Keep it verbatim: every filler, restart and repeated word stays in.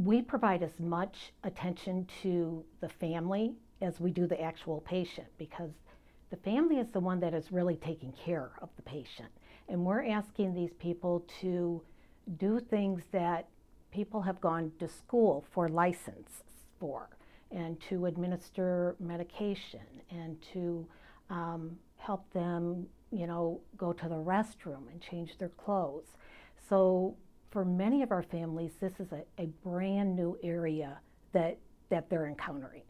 we provide as much attention to the family as we do the actual patient, because the family is the one that is really taking care of the patient. And we're asking these people to do things that people have gone to school for license for, and to administer medication, and to um, help them, you know, go to the restroom and change their clothes. So for many of our families, this is a, a brand new area that, that they're encountering.